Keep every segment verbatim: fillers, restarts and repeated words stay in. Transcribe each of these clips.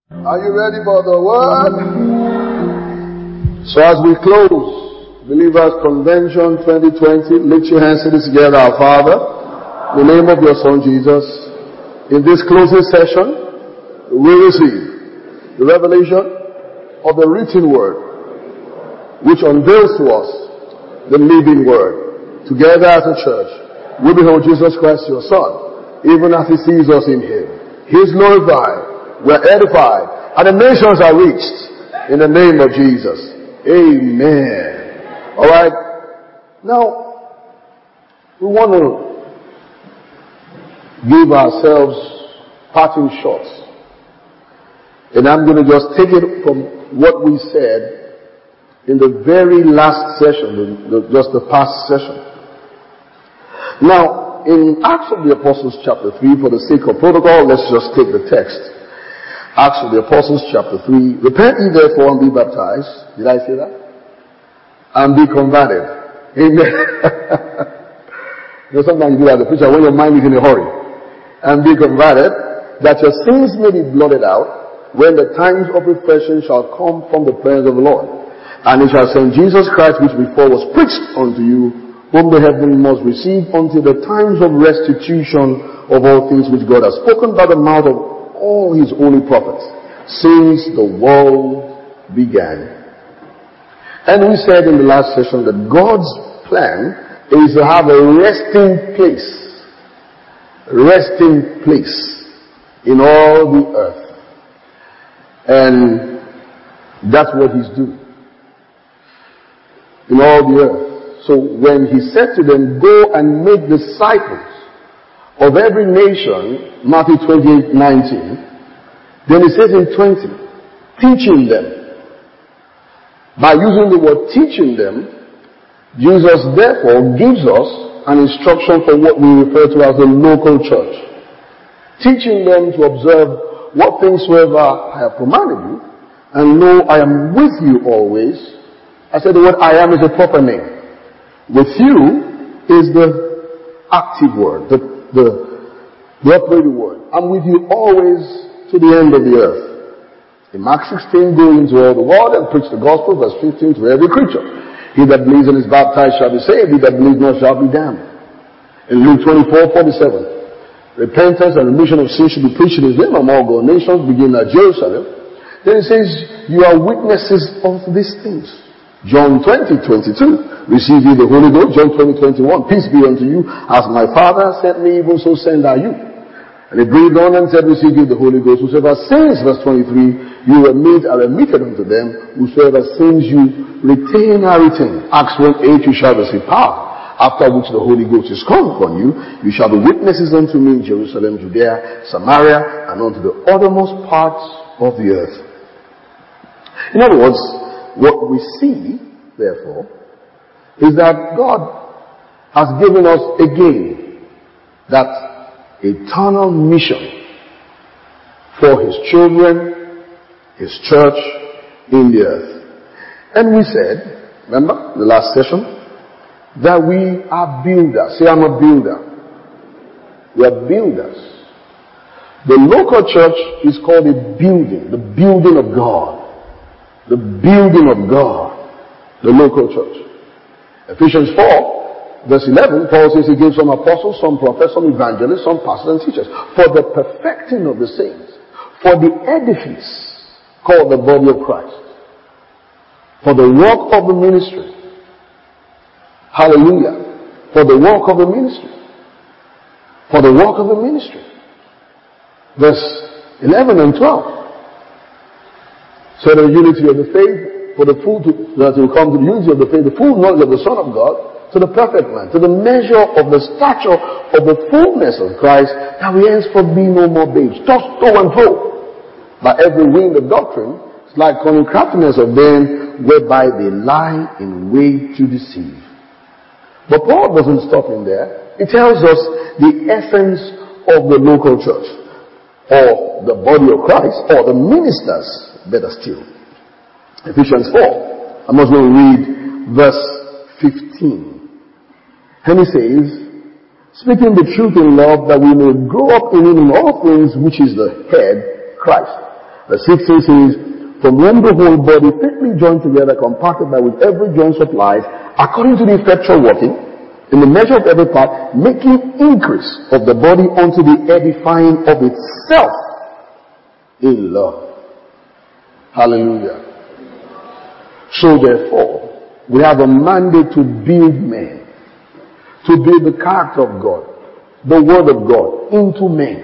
Are you ready for the word? So as we close Believers Convention twenty twenty, lift your hands to this together. Our Father, in the name of your Son Jesus, in this closing session, we receive the revelation of the written word, which unveils to us the living word. Together as a church, we behold Jesus Christ, your Son, even as he sees us in him. He is glorified. We're edified, and the nations are reached in the name of Jesus. Amen. All right. Now, we want to give ourselves parting shots, and I'm going to just take it from what we said in the very last session, the, the, just the past session. Now, in Acts of the Apostles chapter three, for the sake of protocol, let's just take the text. Acts of the Apostles chapter three. Repent ye therefore and be baptized. Did I say that? And be converted. Amen. You know, sometimes you do that as a preacher when your mind is in a hurry. And be converted, that your sins may be blotted out, when the times of refreshing shall come from the presence of the Lord. And he shall send Jesus Christ, which before was preached unto you, whom the heaven must receive until the times of restitution of all things which God has spoken by the mouth of all his holy prophets since the world began. And we said in the last session that God's plan is to have a resting place, resting place in all the earth. And that's what he's doing in all the earth. So when he said to them, go and make disciples of every nation, Matthew twenty-eight nineteen, then he says in twenty, teaching them. By using the word teaching them, Jesus therefore gives us an instruction for what we refer to as the local church. Teaching them to observe what things soever I have commanded you, and know I am with you always. I said the word I am is a proper name. With you is the active word, the The, the operating word. I'm with you always to the end of the earth. In Mark sixteen, go into all the world and preach the gospel, verse fifteen, to every creature. He that believes and is baptized shall be saved, he that believes not shall be damned. In Luke twenty-four forty-seven, repentance and remission of sins should be preached in his name among all nations, beginning at Jerusalem. Then it says, you are witnesses of these things. John twenty twenty-two, receive ye the Holy Ghost. John twenty twenty-one, peace be unto you, as my Father sent me, even so send I you. And he breathed on and said, receive ye the Holy Ghost. Whosoever sins, verse twenty-three, you remit are remitted unto them. Whosoever sins you retain are retained. Acts one eight, you shall receive power, after which the Holy Ghost is come upon you. You shall be witnesses unto me in Jerusalem, Judea, Samaria, and unto the uttermost parts of the earth. In other words, what we see, therefore, is that God has given us again that eternal mission for his children, his church in the earth. And we said, remember, the last session, that we are builders. Say, I'm a builder. We are builders. The local church is called a building, the building of God. The building of God, the local church. Ephesians four, verse eleven, Paul says he gave some apostles, some prophets, some evangelists, some pastors and teachers, for the perfecting of the saints, for the edifice called the body of Christ, for the work of the ministry. Hallelujah. For the work of the ministry. For the work of the ministry. Verse eleven and twelve. So the unity of the faith, for the full, to, that will come to the unity of the faith, the full knowledge of the Son of God, to the perfect man, to the measure of the stature of the fullness of Christ, that we henceforth be no more babes, tossed to and fro by every wind of doctrine, it's like cunning craftiness of men, whereby they lie in wait to deceive. But Paul doesn't stop in there. He tells us the essence of the local church, or the body of Christ, or the ministers, better still. Ephesians four. I'm just going to read verse fifteen. And he says, speaking the truth in love, that we may grow up in him in all things, which is the head, Christ. Verse sixteen says, from whom the whole body fitly joined together, compacted by with every joint supplies, according to the effectual working, in the measure of every part, making increase of the body unto the edifying of itself in love. Hallelujah. So therefore, we have a mandate to build men, to build the character of God, the word of God into men.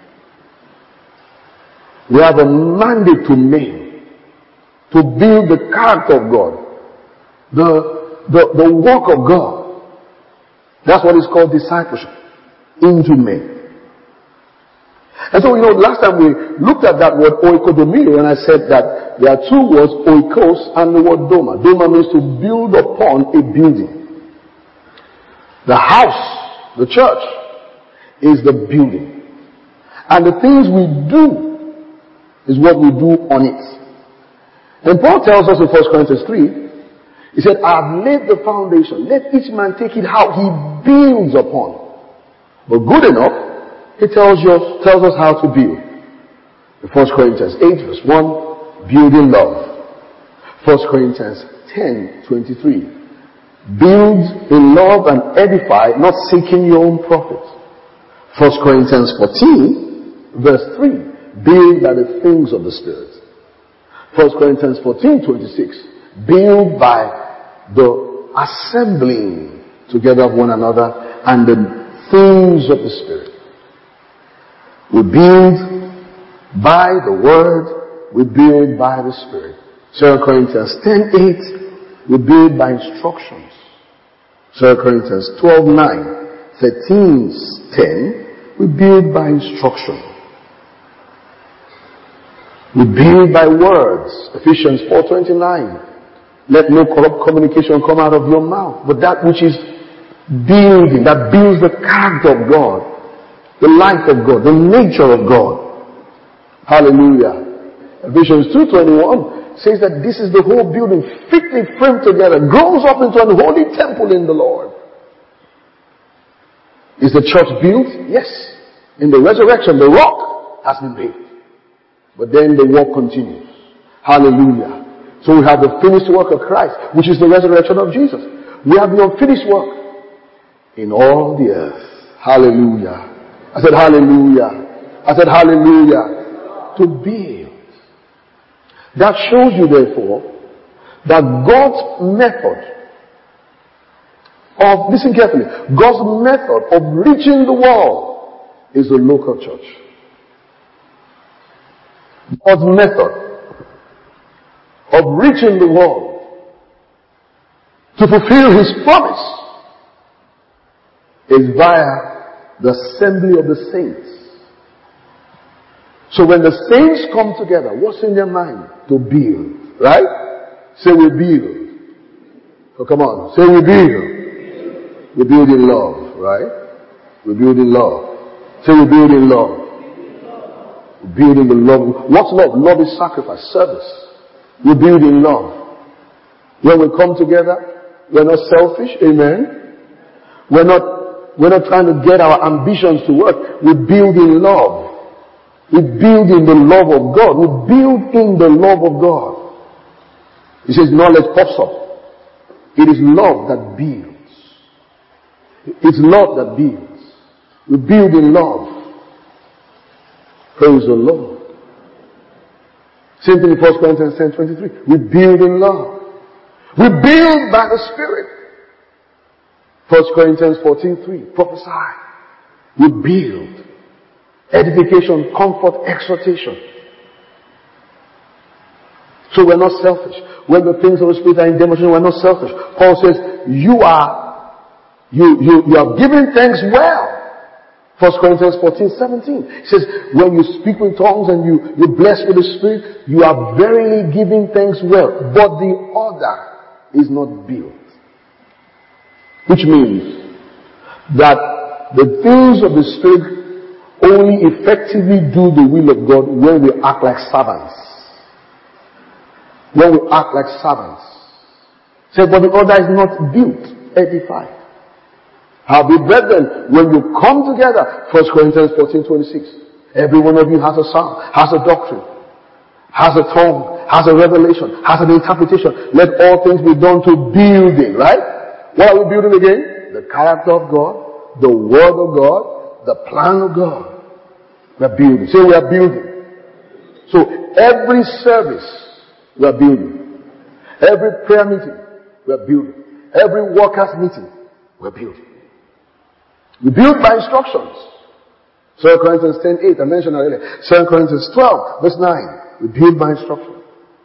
We have a mandate to men to build the character of God, the, the, the work of God. That's what is called discipleship, into men. And so, you know, last time we looked at that word oikodomia, and I said that there are two words, oikos and the word doma. Doma means to build upon a building. The house, the church, is the building. And the things we do is what we do on it. And Paul tells us in First Corinthians three, he said, I have laid the foundation. Let each man take it how he builds upon. But good enough, he tells you, tells us how to build. In First Corinthians eight verse one, build in love. First Corinthians ten twenty-three, build in love and edify, not seeking your own profit. First Corinthians fourteen verse three, build by the things of the Spirit. First Corinthians fourteen twenty-six, build by the assembling together of one another and the things of the Spirit. We build by the Word, we build by the Spirit. Second Corinthians ten eight, we build by instructions. Second Corinthians twelve nine, thirteen ten, we build by instruction. We build by words. Ephesians four twenty-nine. Let no corrupt communication come out of your mouth, but that which is building, that builds the character of God, the life of God, the nature of God. Hallelujah. Ephesians two twenty-one says that this is the whole building fitly framed together, grows up into an holy temple in the Lord. Is the church built? Yes. In the resurrection, the rock has been built. But then the work continues. Hallelujah. So we have the finished work of Christ, which is the resurrection of Jesus. We have the unfinished work in all the earth. Hallelujah. I said hallelujah. I said hallelujah. To build. That shows you therefore that God's method of, listen carefully, God's method of reaching the world is the local church. God's method of reaching the world to fulfill His promise is via the assembly of the saints. So when the saints come together, what's in their mind? To build. Right? Say we build. So come on. Say we build. We build in love. Right? We build in love. Say we build in love. We build in the love. What's love? Love is sacrifice, service. We build in love. When we come together, we're not selfish. Amen. We're not, we're not trying to get our ambitions to work. We build in love. We build in the love of God. We build in the love of God. He says knowledge pops up. It is love that builds. It's love that builds. We build in love. Praise the Lord. Same thing in First Corinthians ten twenty-three. We build in love. We build by the Spirit. First Corinthians fourteen three. Prophesy. We build. Edification, comfort, exhortation. So we're not selfish. When the things of the Spirit are in demonstration, we're not selfish. Paul says, you are, you, you, you are giving thanks well. First Corinthians fourteen seventeen. It says, when you speak with tongues and you, you bless with the Spirit, you are verily giving thanks well. But the order is not built. Which means that the things of the Spirit only effectively do the will of God when we act like servants. When we act like servants. Say, but the order is not built, edified. Howbeit, brethren, when you come together, First Corinthians fourteen twenty-six, every one of you has a psalm, has a doctrine, has a tongue, has a revelation, has an interpretation. Let all things be done to building, right? What are we building again? The character of God, the word of God, the plan of God. We are building. Say we are building. So every service, we are building. Every prayer meeting, we are building. Every workers meeting, we are building. We build by instructions. Second Corinthians ten eight, I mentioned earlier. Second Corinthians twelve, verse nine. We build by instruction.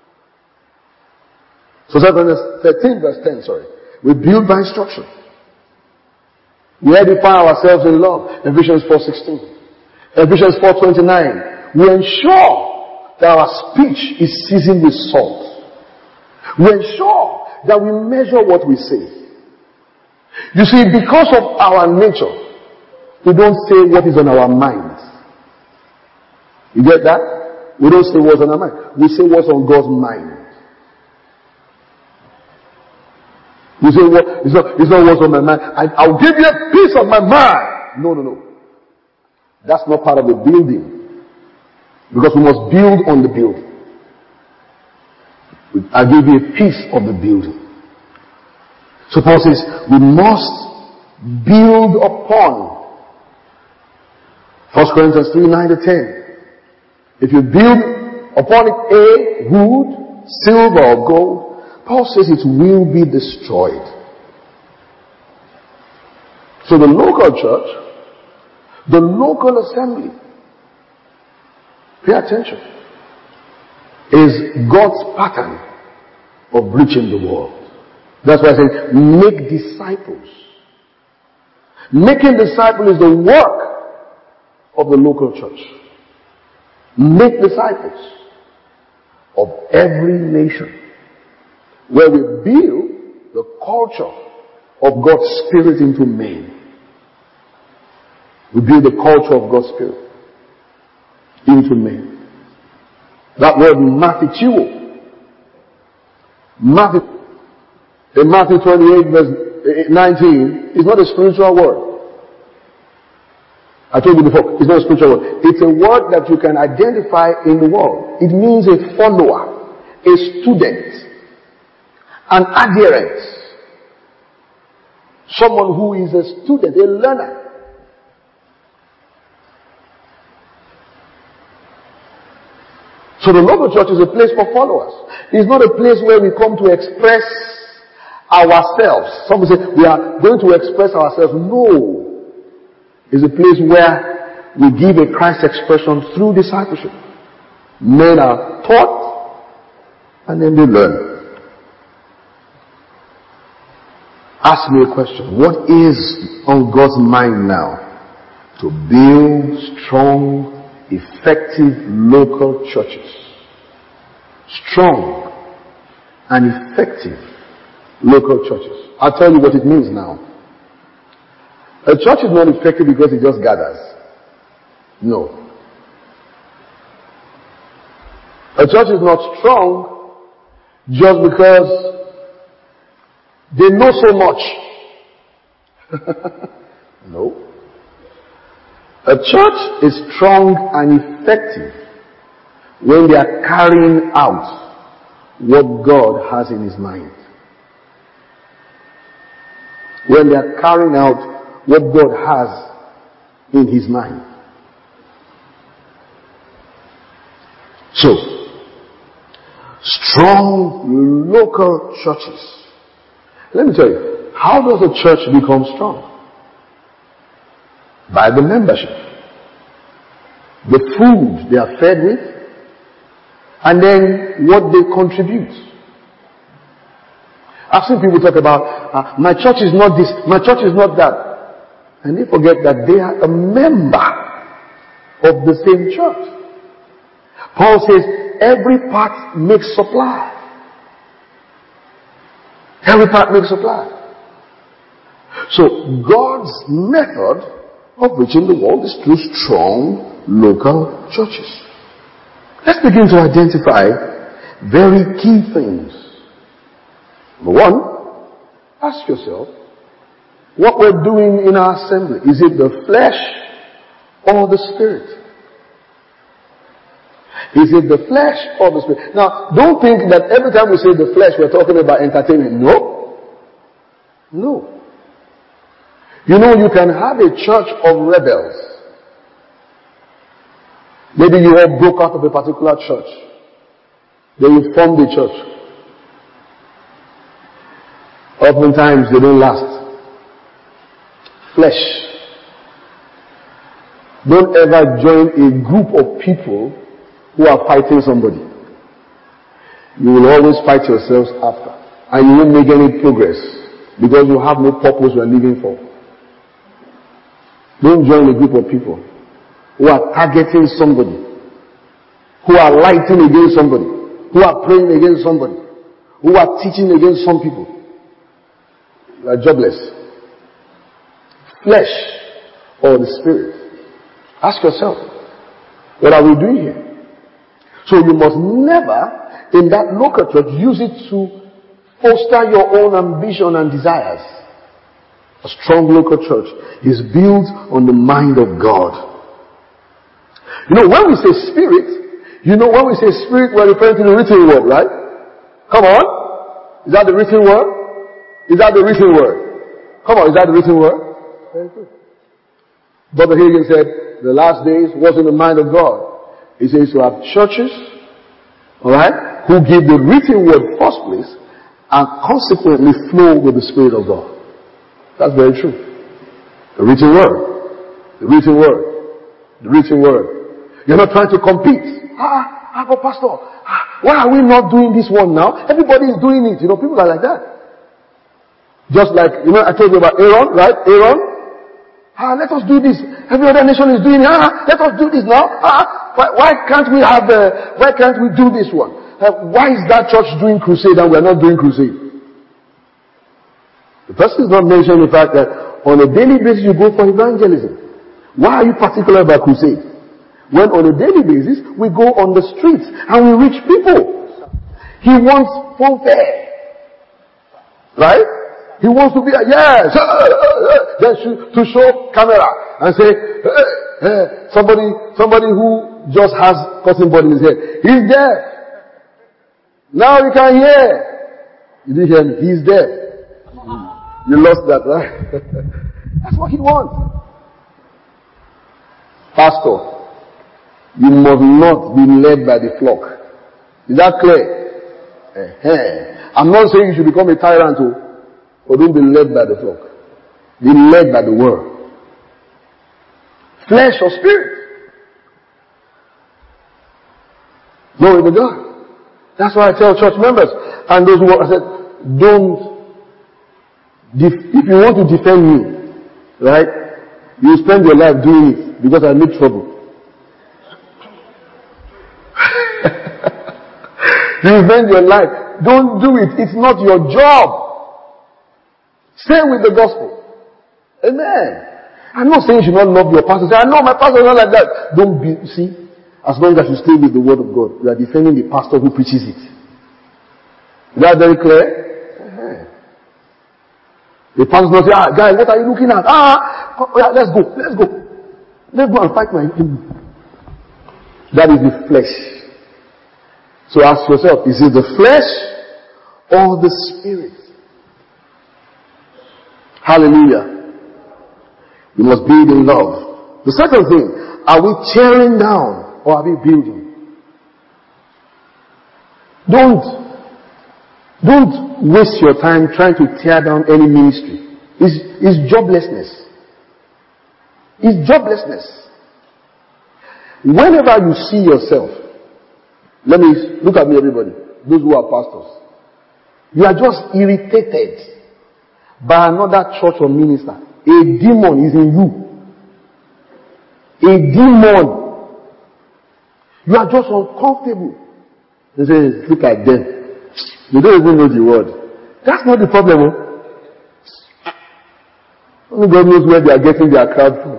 So Second Corinthians thirteen, verse ten, sorry. We build by instruction. We edify ourselves in love. Ephesians four sixteen. Ephesians four twenty-nine. We ensure that our speech is seasoned with salt. We ensure that we measure what we say. You see, because of our nature, we don't say what is on our minds. You get that? We don't say what's on our mind. We say what's on God's mind. We say what, it's not, it's not what's on my mind. I, I'll give you a piece of my mind. No, no, no. That's not part of the building. Because we must build on the building. I'll give you a piece of the building. So Paul says, we must build upon First Corinthians three, nine to ten. If you build upon it a wood, silver or gold, Paul says it will be destroyed. So the local church, the local assembly, pay attention, is God's pattern of reaching the world. That's why I say, make disciples. Making disciples is the work of the local church. Make disciples of every nation, where we build the culture of God's Spirit into men. We build the culture of God's Spirit into men. That word Matthew, Matthew, in Matthew twenty-eight verse nineteen, is not a spiritual word. I told you before, it's not a spiritual word. It's a word that you can identify in the world. It means a follower, a student, an adherent. Someone who is a student, a learner. So the local church is a place for followers. It's not a place where we come to express ourselves. Some say we are going to express ourselves. No. It's a place where we give a Christ expression through discipleship. Men are taught and then they learn. Ask me a question. What is on God's mind now? To build strong, effective local churches. Strong and effective local churches. I'll tell you what it means now. A church is not effective because it just gathers. No. A church is not strong just because they know so much. No. A church is strong and effective when they are carrying out what God has in His mind. When they are carrying out what God has in His mind. So, strong local churches. Let me tell you, how does a church become strong? By the membership. The food they are fed with, and then what they contribute. I've seen people talk about, uh, my church is not this, my church is not that. And they forget that they are a member of the same church. Paul says, every part makes supply. Every part makes supply. So God's method of reaching the world is through strong local churches. Let's begin to identify very key things. Number one, ask yourself, what we're doing in our assembly, is it the flesh or the spirit? Is it the flesh or the spirit? Now, don't think that every time we say the flesh, we're talking about entertainment. No. No. You know, you can have a church of rebels. Maybe you all broke out of a particular church. Then you formed a church. Oftentimes, they don't last. Flesh. Don't ever join a group of people who are fighting somebody. You will always fight yourselves after. And you won't make any progress. Because you have no purpose you are living for. Don't join a group of people who are targeting somebody. Who are lighting against somebody. Who are praying against somebody. Who are teaching against some people. You are jobless. Flesh or the spirit. Ask yourself, what are we doing here? So you must never, in that local church, use it to foster your own ambition and desires. A strong local church is built on the mind of God. You know, when we say spirit, you know, when we say spirit, we're referring to the written word, right? Come on. Is that the written word? Is that the written word? Come on, is that the written word? Very good. Brother Hagin said, the last days was in the mind of God. He says to have churches, alright, who give the written word first place and consequently flow with the Spirit of God. That's very true. The written word. The written word. The written word. You're not trying to compete. Ah, ah, but pastor, ah, why are we not doing this one now? Everybody is doing it. You know, people are like that. Just like, you know, I told you about Aaron, right? Aaron. Ah, let us do this. Every other nation is doing it. Ah, let us do this now. Ah, why, why can't we have, uh, why can't we do this one? Uh, why is that church doing crusade and we're not doing crusade? The person is not mentioning the fact that on a daily basis you go for evangelism. Why are you particular about crusade? When on a daily basis we go on the streets and we reach people. He wants fanfare. Right? He wants to be, a, yes, then to show camera and say, hey, hey, somebody, somebody who just has cotton bud in his head. He's deaf. Now you can hear. You didn't hear me. He's deaf. You lost that, right? That's what he wants. Pastor, you must not be led by the flock. Is that clear? Uh-huh. I'm not saying you should become a tyrant, but don't be led by the flock. Be led by the word. Flesh or spirit. Glory to God. That's why I tell church members and those who I said, don't, if you want to defend me, right, you spend your life doing it because I make trouble. You spend your life. Don't do it. It's not your job. Stay with the gospel. Amen. I'm not saying you should not love your pastor. Say, I know my pastor is not like that. Don't be, see, as long as you stay with the word of God, you are defending the pastor who preaches it. Is that very clear? Uh-huh. The pastor will say, ah, guys, what are you looking at? Ah, oh, yeah, let's go, let's go. Let's go and fight my enemy. That is the flesh. So ask yourself, is it the flesh or the spirit? Hallelujah. We must build in love. The second thing, are we tearing down or are we building? Don't, don't waste your time trying to tear down any ministry. It's, it's joblessness. It's joblessness. Whenever you see yourself, let me, look at me everybody, those who are pastors. You are just irritated by another church or minister. A demon is in you. A demon. You are just uncomfortable. They say, look at them. They don't even know the word. That's not the problem. Oh? Only God knows where they are getting their crowd from.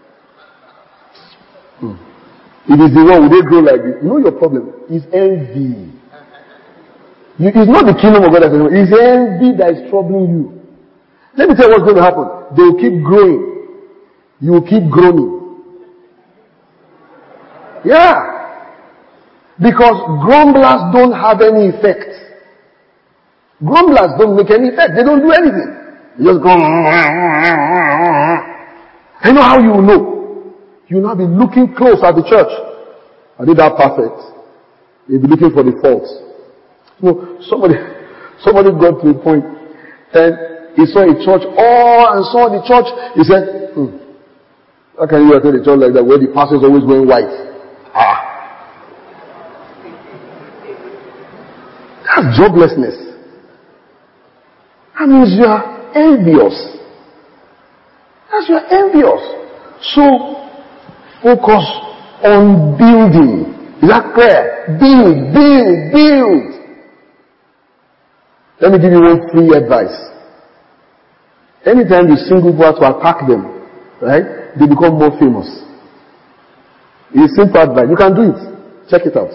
Hmm. If it's the one, will they grow like this? You know your problem is envy. You, it's not the kingdom of God that's anymore. It's envy that is troubling you. Let me tell you what's going to happen. They will keep growing. You will keep growing. Yeah. Because grumblers don't have any effect. Grumblers don't make any effect. They don't do anything. They just go. I know how you know. You will not be looking close at the church. Are they that perfect? You'll be looking for the faults. No, somebody, somebody got to a point and he saw a church, oh, and saw the church. He said, hmm, how can you attend a church like that where the pastor is always wearing white? Ah. That's joblessness. That means you are envious. That's you are envious. So, focus on building. Is that clear? Build, build, build. Let me give you one free advice. Anytime you single people to attack them, right, they become more famous. It's simple advice. You can do it. Check it out.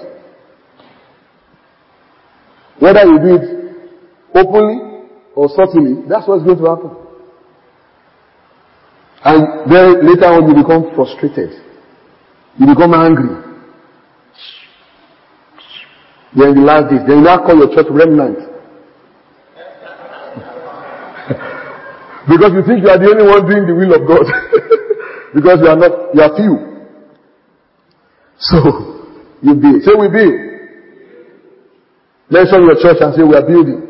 Whether you do it openly or subtly, that's what's going to happen. And then later on you become frustrated. You become angry. Then the last days, then you now call your church remnant. Because you think you are the only one doing the will of God. Because you are not, you are few. So, you build. Say we build. Mention your church and say we are building.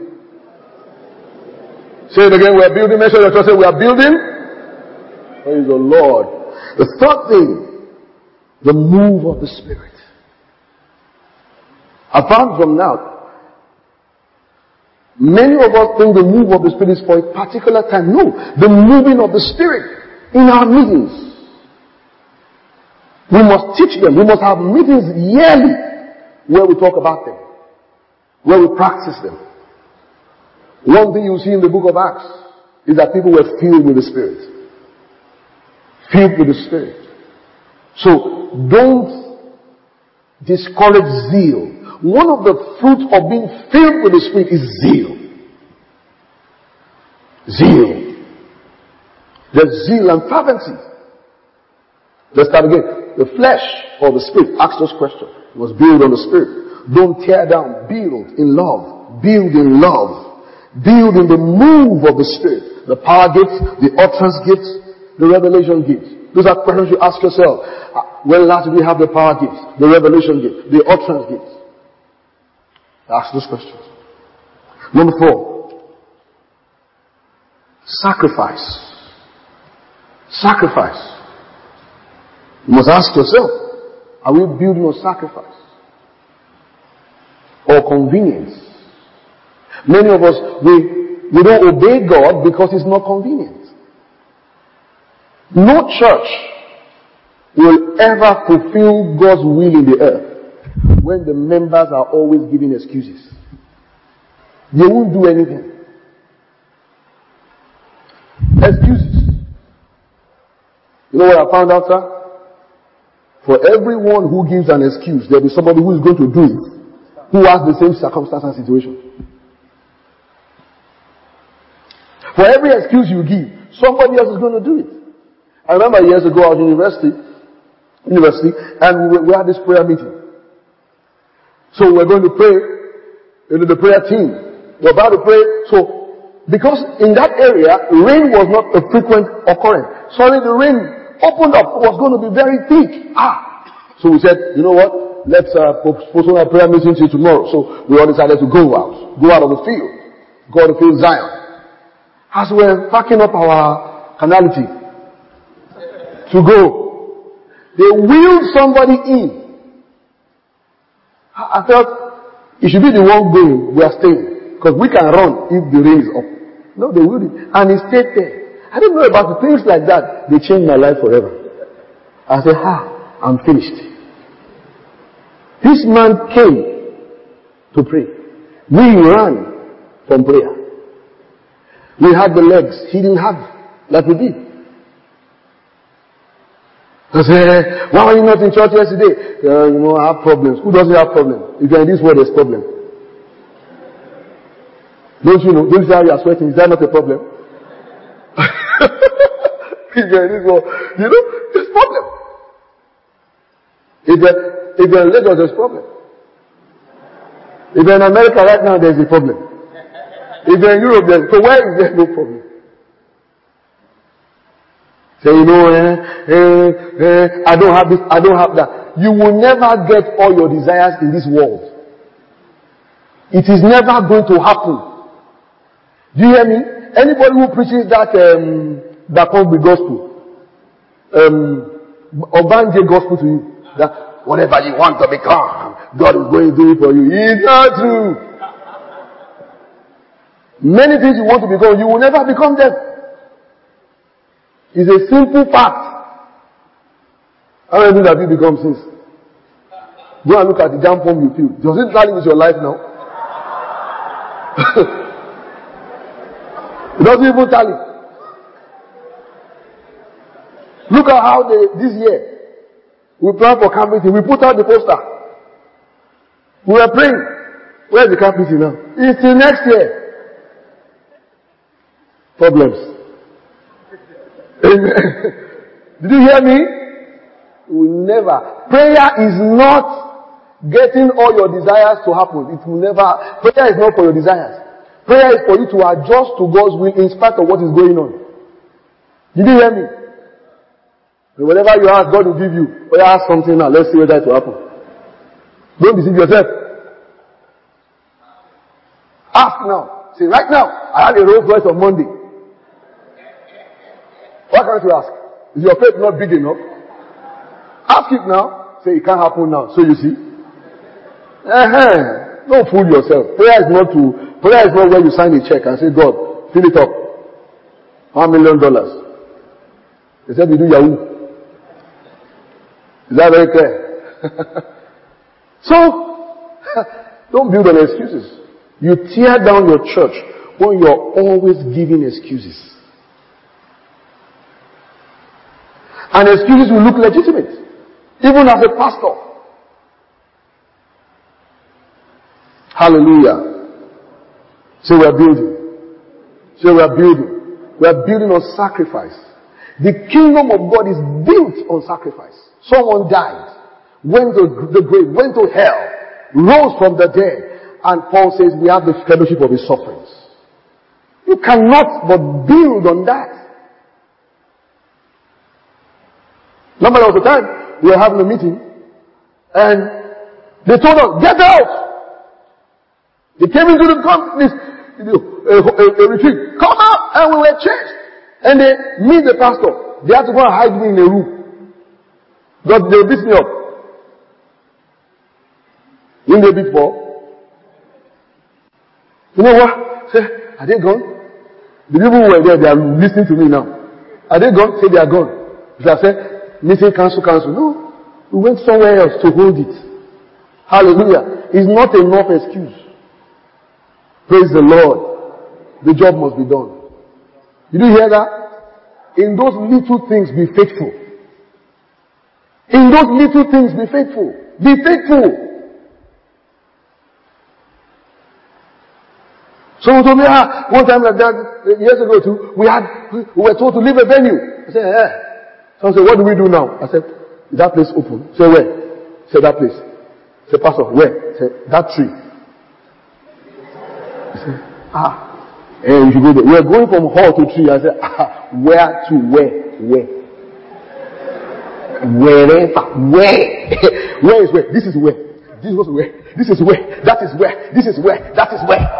Say it again, we are building. Mention your church, say we are building. Praise the Lord. The third thing, the move of the Spirit. Apart from that, many of us think the move of the Spirit is for a particular time. No, the moving of the Spirit in our meetings. We must teach them. We must have meetings yearly where we talk about them, where we practice them. One thing you see in the book of Acts is that people were filled with the Spirit. Filled with the Spirit. So don't discourage zeal. One of the fruits of being filled with the Spirit is zeal. Zeal. There's zeal and fervency. Let's start again. The flesh or the Spirit, ask those questions. You must build on the Spirit. Don't tear down. Build in love. Build in love. Build in the move of the Spirit. The power gifts, the utterance gifts, the revelation gifts. Those are questions you ask yourself. When last did we have the power gifts, the revelation gifts, the utterance gifts? Ask those questions. Number four. Sacrifice. Sacrifice. You must ask yourself, are we building on sacrifice? Or convenience? Many of us, we, we don't obey God because it's not convenient. No church will ever fulfill God's will in the earth when the members are always giving excuses. They won't do anything. Excuses. You know what I found out, sir? For everyone who gives an excuse, there will be somebody who is going to do it, who has the same circumstance and situation. For every excuse you give, somebody else is going to do it. I remember years ago I was in university, university, and we, we had this prayer meeting. So we were going to pray, you know, the prayer team. We were about to pray. So, because in that area, rain was not a frequent occurrence. Suddenly the rain opened up. It was going to be very thick. Ah! So we said, you know what? Let's uh, postpone our prayer meeting till tomorrow. So we all decided to go out. Go out of the field. Go out of the field Zion. As we were packing up our carnality to go, they wheeled somebody in. I felt it should be the one going. We are staying. Because we can run if the rain is up. No, they wheeled it. And he stayed there. I didn't know about the things like that. They changed my life forever. I said, ha, I'm finished. This man came to pray. We ran from prayer. We had the legs. He didn't have, like we did. I said, why were you not in church yesterday? Uh, you know, I have problems. Who doesn't have problems? If you're in this world, there's problem. Don't you know? Don't you see how you are sweating? Is that not a problem? If you're in this world, you know, there's problem. If you're, if you're in Lagos, there's problem. If you're in America right now, there's a problem. If you're in Europe, there's, so where is there no problem? Say, you know, eh, eh, eh, I don't have this, I don't have that. You will never get all your desires in this world. It is never going to happen. Do you hear me? Anybody who preaches that, um, that comes with gospel, um, Obanje gospel to you, that whatever you want to become, God is going to do it for you. It's not true. Many things you want to become, you will never become them. It's a simple fact. How many things have you become since? Go and look at the jam form you feel. Does it tally with your life now? It doesn't even tally. Look at how they, this year, we planned for camp meeting. We put out the poster. We were praying. Where's the camp meeting now? It's till next year. Problems. Amen. Did you hear me? We never. Prayer is not getting all your desires to happen. It will never. Prayer is not for your desires. Prayer is for you to adjust to God's will in spite of what is going on. Did you hear me? And whatever you ask, God will give you. Or you ask something now. Let's see whether it will happen. Don't deceive yourself. Ask now. Say, right now, I have a Rolls Royce on Monday. Why can't you ask? Is your faith not big enough? Ask it now. Say, it can't happen now. So you see? Uh-huh. Don't fool yourself. Prayer is not to, prayer is not where you sign a check and say, God, fill it up. One million dollars. Except you do Yahoo. Is that very clear? So, don't build on excuses. You tear down your church when you're always giving excuses. And excuses will look legitimate. Even as a pastor. Hallelujah. So we are building. So we are building. We are building on sacrifice. The kingdom of God is built on sacrifice. Someone died, went to the grave, went to hell, rose from the dead, and Paul says we have the fellowship of his sufferings. You cannot but build on that. Remember there was a time we were having a meeting and they told us, get out! They came into the company, a, a, a retreat, come out, and we were changed. And they meet the pastor. They had to go and hide me in a room. God, they beat me up. When they beat for? You know what? Say, are they gone? The people who were there, they are listening to me now. Are they gone? Say they are gone. If I say, meeting cancel, cancel. No. We went somewhere else to hold it. Hallelujah. It's not enough excuse. Praise the Lord. The job must be done. Did you hear that? In those little things, be faithful. In those little things, be faithful. Be faithful. Someone told me, ah, one time like that, years ago too, we had, we were told to leave a venue. I said, eh. Someone said, what do we do now? I said, is that place open? I said, where? I said, that place. I said, pastor, where? I said, that tree. I said, ah. And you should go there. We're going from hall to tree. I said, ah, where to where? Where? Wherever. Where? Where is where? This is where. This is where. This is where. That is where. This is where. That is where.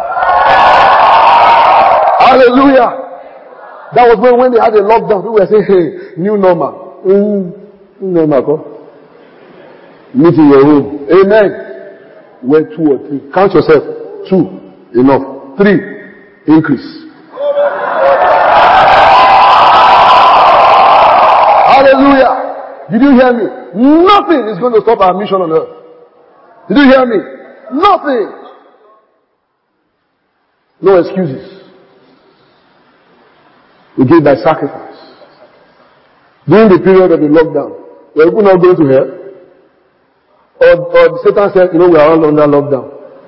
Hallelujah. That was when, when they had a lockdown. People were saying, hey, new normal. Mm, new normal. Go. Meet in your home. Amen. Where two or three. Count yourself. Two. Enough. Three. Increase. Hallelujah. Did you hear me? Nothing is going to stop our mission on earth. Did you hear me? Nothing. No excuses. We give by sacrifice. During the period of the lockdown, were people not going to hell? Or, or Satan said, you know, we are all under lockdown.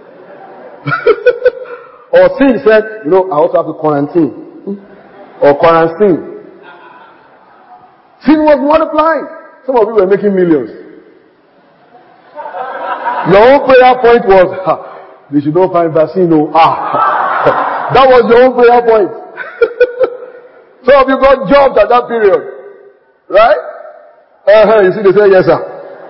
Or sin said, you know, I also have to quarantine. Or quarantine. Sin was multiplying. Some of you were making millions. Your own prayer point was, ha, They should not find vaccine. No. Ah. That was your own prayer point. Some of you got jobs at that period. Right? Uh-huh. You see, they say, yes, sir.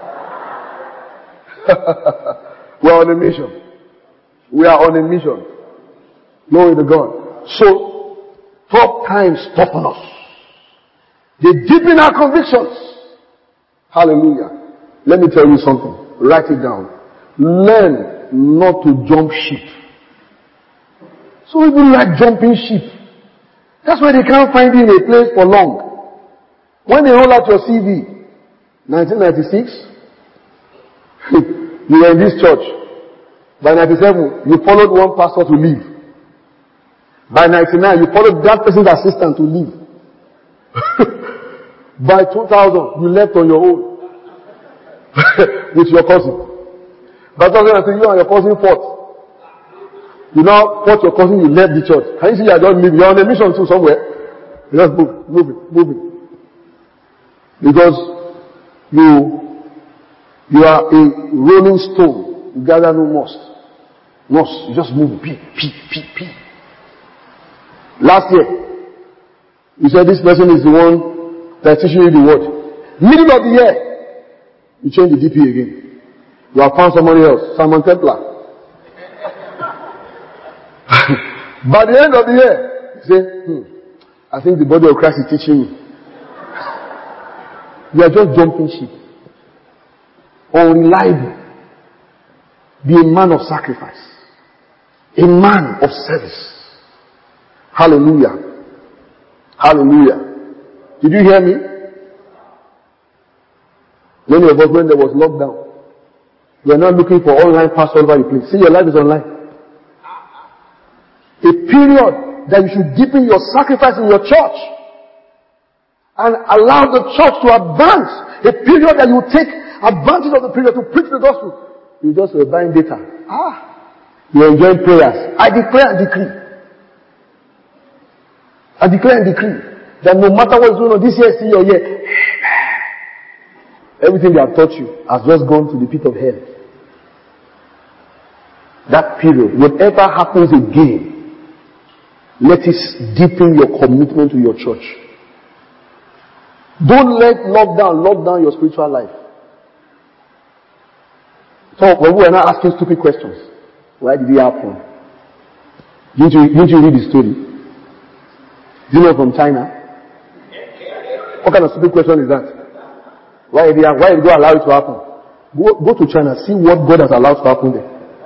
We are on a mission. We are on a mission. Glory to God. So, tough times toughen us. They deepen our convictions. Hallelujah. Let me tell you something. Write it down. Learn not to jump ship. So people like jumping ship. That's why they can't find you in a place for long. When they roll out your C V, nineteen ninety-six, you were in this church. By ninety-seven, you followed one pastor to leave. By ninety-nine, you followed that person's assistant to leave. By two thousand, you left on your own. With your cousin. By two thousand, you and your cousin fought. You now fought your cousin, you left the church. Can you see you are just leaving? You are on a mission to somewhere. You just move, moving, moving. Because you, you are a rolling stone. You gather no moss. Moss. You just move. Pee, pee, pee, pee. Last year, you said this person is the one that teaching you the word. Middle of the year, you change the D P again. You have found somebody else. Simon Templar. By the end of the year, you say, hmm, I think the body of Christ is teaching me. You are just jumping ship. Unreliable. Be a man of sacrifice. A man of service. Hallelujah. Hallelujah. Did you hear me? Many of us, when there was lockdown, we are not looking for online pastor over the place. See, your life is online. A period that you should deepen your sacrifice in your church and allow the church to advance. A period that you take advantage of the period to preach the gospel. You just are buying data. Ah, you're enjoying prayers. I declare and decree. I declare and decree that no matter what's going on this year, see your year, everything they have taught you has just gone to the pit of hell. That period, whatever happens again, let it deepen your commitment to your church. Don't let lockdown lock down your spiritual life. So when we are not asking stupid questions, why did it happen? Didn't you, didn't you read the story? Do you know from China? What kind of stupid question is that? Why did, why did God allow it to happen? Go, go to China, see what God has allowed to happen there.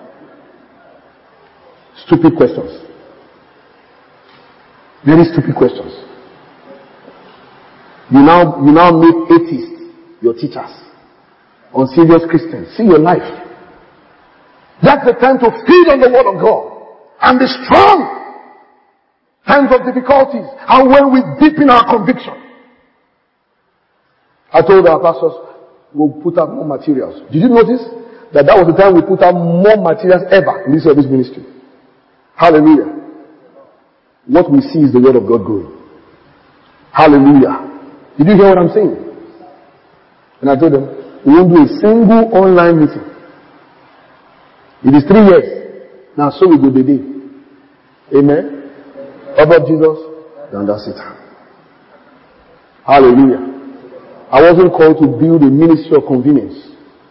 Stupid questions. Very stupid questions. You now, you now make atheists your teachers. Unserious Christians. See your life. That's the time to feed on the word of God. And be strong. Times of difficulties. And when we deepen our conviction. I told our pastors, we'll put out more materials. Did you notice that that was the time we put out more materials ever in this service ministry? Hallelujah. What we see is the word of God growing. Hallelujah. Did you hear what I'm saying? And I told them, we won't do a single online meeting. It is three years. Now so we go the day. Amen. About Jesus, then that's it. Hallelujah. I wasn't called to build a ministry of convenience.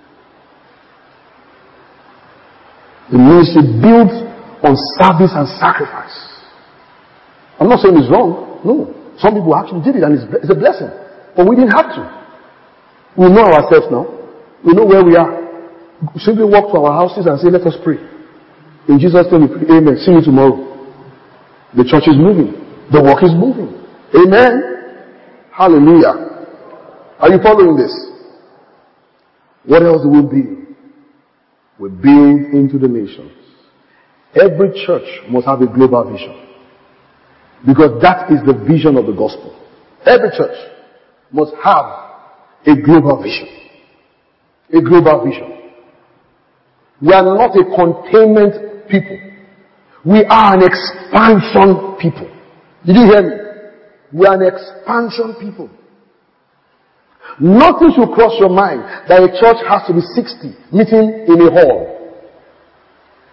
The ministry built on service and sacrifice. I'm not saying it's wrong. No. Some people actually did it and it's, it's a blessing. But we didn't have to. We know ourselves now. We know where we are. Simply walk to our houses and say, let us pray. In Jesus' name we pray. Amen. See you tomorrow. The church is moving. The work is moving. Amen. Hallelujah. Are you following this? What else do we build? We build into the nations. Every church must have a global vision. Because that is the vision of the gospel. Every church must have a global vision. A global vision. We are not a containment people. We are an expansion people. Did you hear me? We are an expansion people. Nothing should cross your mind that a church has to be sixty meeting in a hall.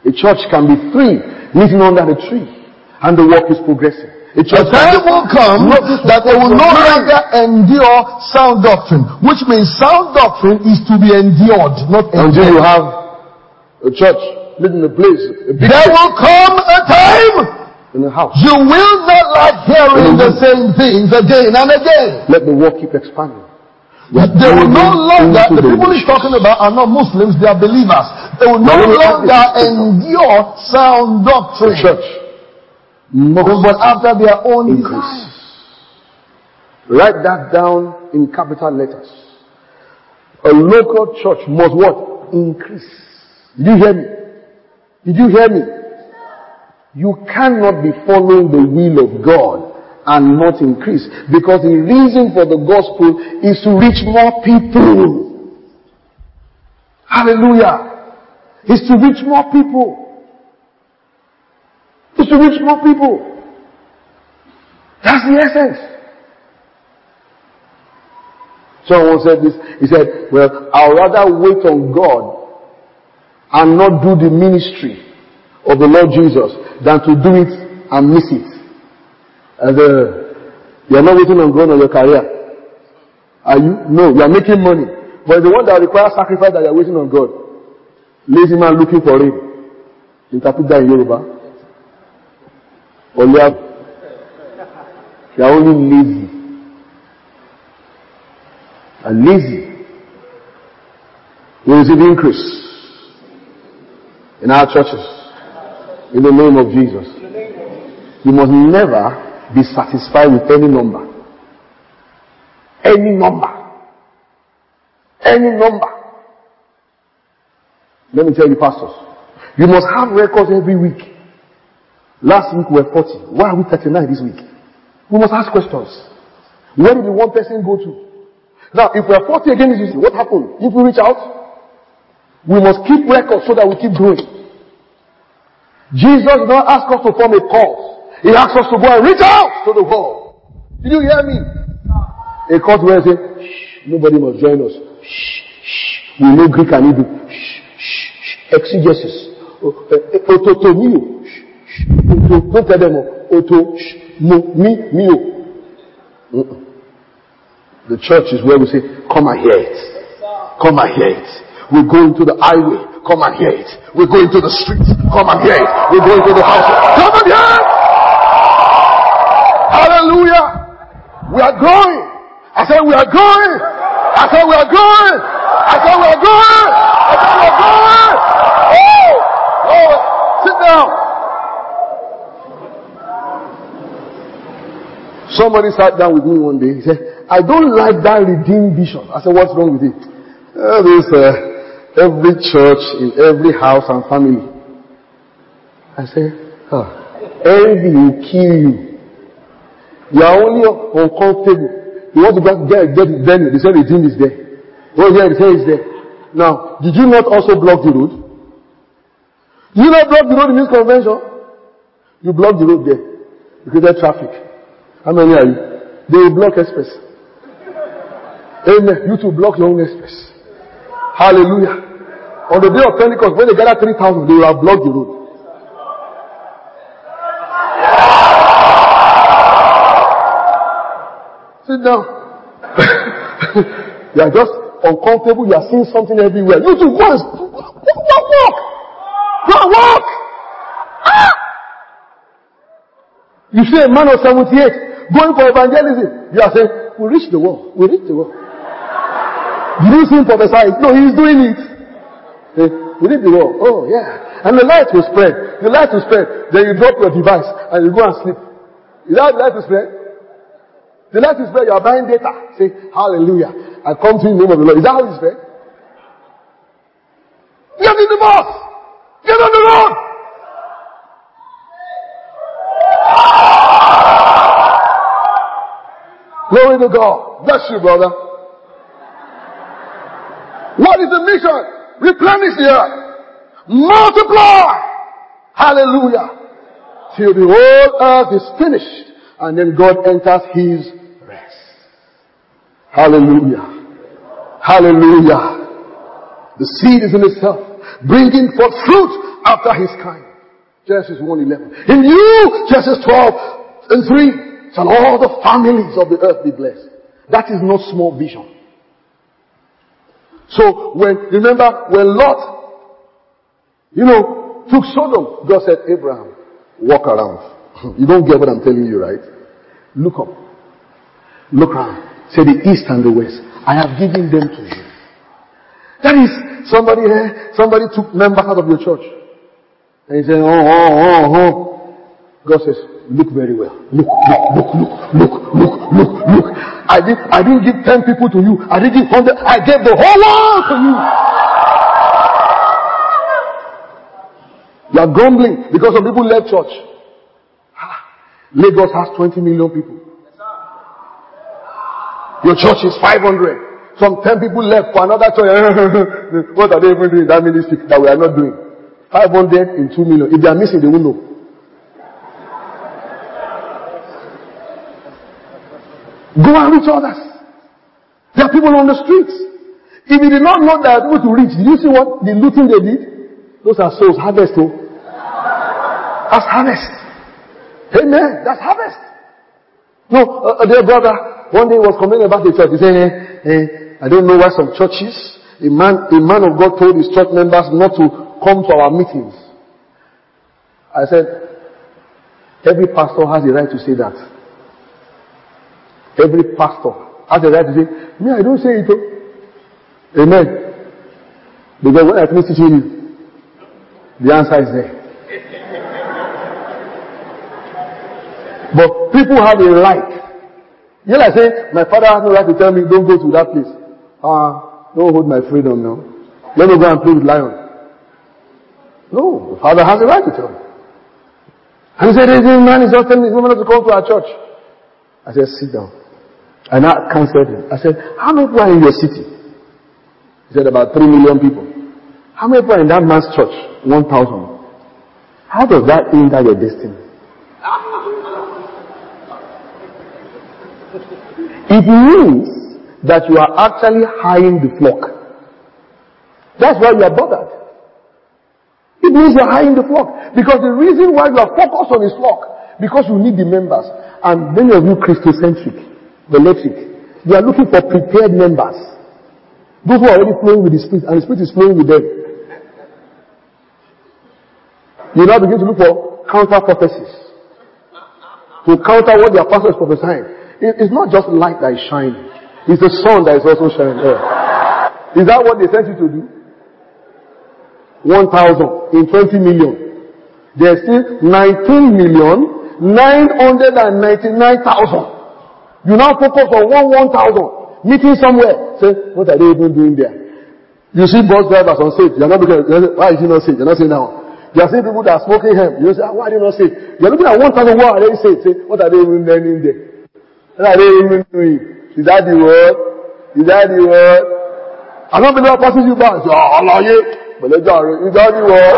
A church can be three meeting under the tree, and the work is progressing. A A time will come that they will no longer endure sound doctrine, which means sound doctrine is to be endured, not endured. Until you have a church living in a place. A big there place. will come a time In a house. you will not like hearing the same things again and again. Let the work keep expanding. They will no longer, the people he's talking about are not Muslims, they are believers. They will no longer endure sound doctrine. The church must but after their own increase. desires. Write that down in capital letters. A local church must what? Increase. Did you hear me? Did you hear me? You cannot be following the will of God and not increase. Because the reason for the gospel is to reach more people. Hallelujah. It's to reach more people. It's to reach more people. That's the essence. Someone said this. He said, well, I'd rather wait on God and not do the ministry of the Lord Jesus than to do it and miss it. And uh, you are not waiting on God on your career. Are you? No, you are making money. But the one that requires sacrifice that you are waiting on God. Lazy man looking for rain. Interpret that in Yoruba. Or you are, you are only lazy. And lazy will receive increase in our churches. In the name of Jesus. You must never be satisfied with any number. Any number. Any number. Let me tell you, pastors. You must have records every week. Last week we were forty. Why are we thirty-nine this week? We must ask questions. Where did the one person go to? Now, if we are forty again this week, what happened? If we reach out, we must keep records so that we keep growing. Jesus did not ask us to form a cult. He asked us to go and reach out to the world. Did you hear me? A cult where I say, shh, nobody must join us. Shh, shh. We know Greek and Hebrew. Shh, shh, shh. Exegesis. Ototomio. Shh, shh. Don't tell them. Oto, shh, mo, mi, mio. The church is where we say, come and hear it. Come and hear it. We go into the highway. Come and hear it. We go into the streets. Come and hear it. We go into the house. Come and hear it. Hallelujah. We are growing. I said we are growing. I said we are growing. I said we are growing. I said we are growing. Oh, Lord, sit down. Somebody sat down with me one day. He said, I don't like that redeemed vision. I said, what's wrong with it? Uh, there's uh, every church in every house and family. I said, oh, envy will kill you. You are only uncomfortable. You want to get, get it venue. They say redeem is there. Oh yeah, they say it's there. Now, did you not also block the road? Did you not block the road in this convention? You blocked the road there. You created traffic. How many are you? They will block express. Amen. You to block your own express. Hallelujah. On the day of Pentecost, when they gather three thousand, they will have blocked the road. Sit down. You are just uncomfortable. You are seeing something everywhere. You too, go and walk, walk, walk. Go and walk. Ah! You see a man of seventy-eight going for evangelism. You are saying, we reach the wall. We reach the wall. Did you see him prophesy? No, he's doing it. Hey, we reach the wall. Oh, yeah. And the light will spread. The light will spread. Then you drop your device and you go and sleep. Is that the light will spread? The light is spread. You are buying data. Say, hallelujah. I come to you in the name of the Lord. Is that how it spread? Get in the bus. Get on the road. Glory to God. Bless you, brother. What is the mission? Replenish the earth. Multiply. Hallelujah. Till the whole earth is finished. And then God enters his rest. Hallelujah. Hallelujah. The seed is in itself. bringing forth fruit after his kind. Genesis one eleven. In you, Genesis twelve and three, shall all the families of the earth be blessed. That is not small vision. So when, remember when Lot, you know, took Sodom, God said, Abraham, walk around. You don't get what I'm telling you, right? Look up. Look around. Say the east and the west. I have given them to you. That is, somebody here, somebody took members out of your church. And he said, oh, oh, oh, oh. God says, look very well. Look, look, look, look, look, look, look, look. I did, I didn't give ten people to you. I didn't give hundred. I gave the whole world to you. You are grumbling because some people left church. Lagos has twenty million people. Your church is five hundred. Some ten people left for another church. What are they even doing in that ministry that we are not doing? five hundred in two million. If they are missing, they won't know. Go and reach others. There are people on the streets. If you did not know that people to reach, did you see what the looting they did? Those are souls. Harvest. Oh. That's harvest. Amen. That's harvest. No, uh, dear brother, one day he was complaining about the church. He said, eh, eh, I don't know why some churches, a man, a man of God told his church members not to come to our meetings. I said, every pastor has the right to say that. Every pastor has the right to say, me, I don't say it. Oh. Amen. Because when I finish teaching you, the answer is there. But people have a right. You know, I say, my father has no right to tell me, don't go to that place. Ah, uh, don't hold my freedom now. Let me go and play with lion. No, the father has a right to tell me. And he said, this man is just telling this woman not to come to our church. I said, sit down. And I counseled him. I said, how many people are in your city? He said, about three million people. How many people are in that man's church? One thousand. How does that hinder your destiny? It means that you are actually hiring the flock. That's why you are bothered. It means you are hiring the flock. Because the reason why you are focused on his flock, because you need the members. And many of you Christocentric, the electric, you are looking for prepared members. Those who are already flowing with the Spirit, and the Spirit is flowing with them. You now begin to look for counter prophecies. To counter what their pastor is prophesying. It's not just light that is shining. It's the sun that is also shining. Yeah. Is that what they sent you to do? One thousand in twenty million. There's still nineteen million nine hundred ninety-nine thousand. You now focus on one one thousand. Meeting somewhere. Say, what are they even doing there? You see bus drivers on stage. You're not looking at, why is he not saved? You're not saying now. You are seeing people that are smoking hemp. You say, why are they not saved? You're looking at one thousand. What are they saved? Say, what are they even learning there? What are they even doing? Is that the word? Is that the word? I don't believe that passes you back. Say, oh, Allah, yeah. But let's go. Is that the word?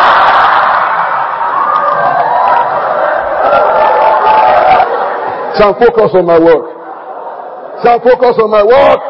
Shall focus on my work. Shall focus on my work.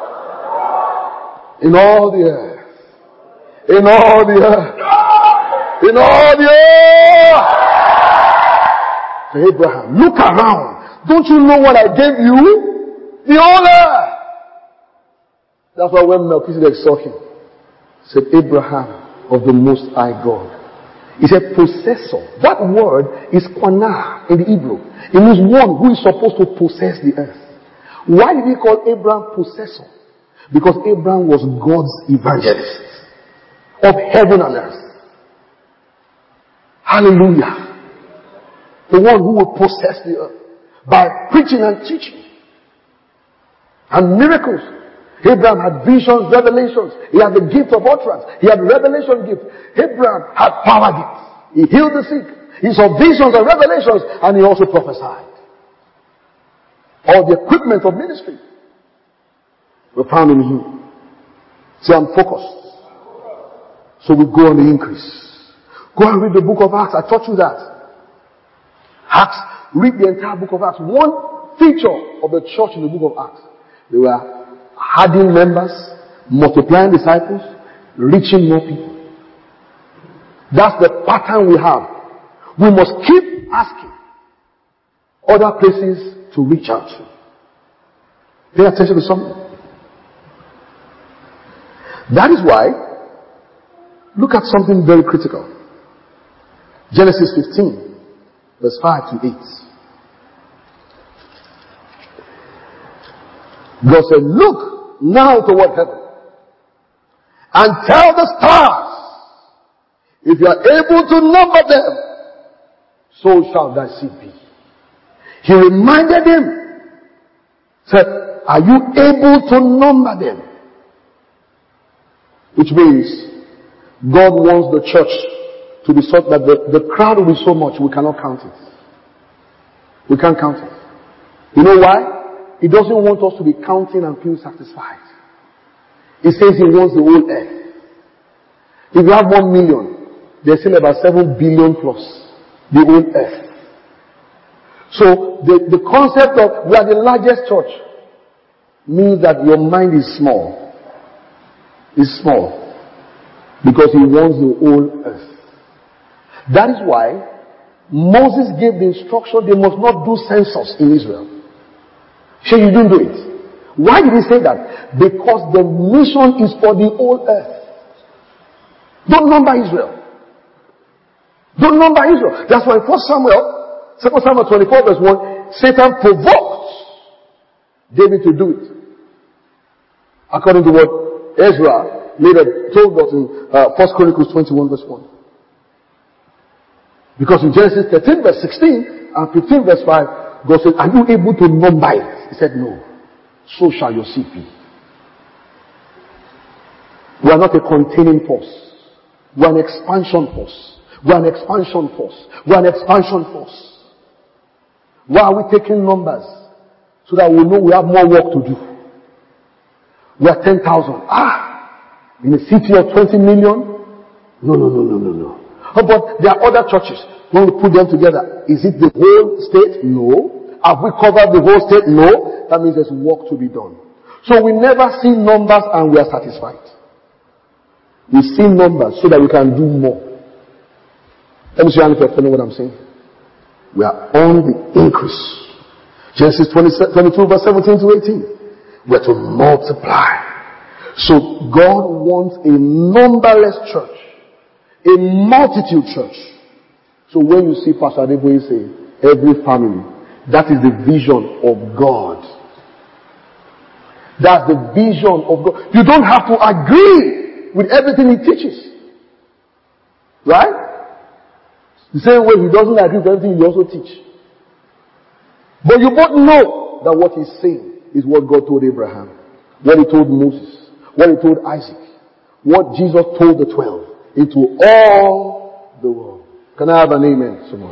In all the earth. In all the earth. In all the earth. Say, Abraham, look around. Don't you know what I gave you? The honor. That's why when Melchizedek saw him, he said, Abraham of the Most High God. He said, possessor. That word is qanah in the Hebrew. It means one who is supposed to possess the earth. Why did he call Abraham possessor? Because Abraham was God's evangelist of heaven and earth. Hallelujah. The one who will possess the earth by preaching and teaching and miracles. Abraham had visions, revelations. He had the gift of utterance. He had revelation gift. Abraham had power gifts. He healed the sick. He saw visions and revelations, and he also prophesied. All the equipment of ministry were found in him. See, I'm focused. So we go on the increase. Go and read the book of Acts. I taught you that. Acts, read the entire book of Acts. One feature of the church in the book of Acts. They were adding members, multiplying disciples, reaching more people. That's the pattern we have. We must keep asking other places to reach out to. Pay attention to something. That is why, look at something very critical. Genesis fifteen, verse five to eight. God said, look now toward heaven and tell the stars, if you are able to number them, so shall thy seed be. He reminded him, said, are you able to number them? Which means God wants the church to be such that the, the crowd will be so much we cannot count it. We can't count it. You know why? He doesn't want us to be counting and feel satisfied. He says he wants the whole earth. If you have one million, there's still about seven billion plus the whole earth. So the, the concept of we are the largest church means that your mind is small. Is small. Because he wants the whole earth. That is why Moses gave the instruction they must not do census in Israel. Sure, you didn't do it. Why did he say that? Because the mission is for the whole earth. Don't number Israel. Don't number Israel. That's why First Samuel, Second Samuel twenty-four verse one, Satan provoked David to do it. According to what Ezra later told us in uh, First Chronicles twenty-one verse one. Because in Genesis thirteen verse sixteen and fifteen verse five, God said, are you able to number it? He said, no. So shall your seed be. We are not a containing force. We are an expansion force. We are an expansion force. We are an expansion force. Why are we taking numbers? So that we know we have more work to do. We are ten thousand. Ah! In a city of twenty million? No, no, no, no, no, no. Oh, but there are other churches. When we put them together, is it the whole state? No. Have we covered the whole state? No. That means there's work to be done. So we never see numbers and we are satisfied. We see numbers so that we can do more. Let me see if you're following what I'm saying. We are on the increase. Genesis twenty-two verse seventeen to eighteen. We're to multiply. So God wants a numberless church. A multitude church. So when you see Pastor Adeboye say, every family, that is the vision of God. That's the vision of God. You don't have to agree with everything he teaches. Right? The same way he doesn't agree with everything you also teach. But you both know that what he's saying is what God told Abraham, what he told Moses, what he told Isaac, what Jesus told the twelve, into all the world. Can I have an amen, someone?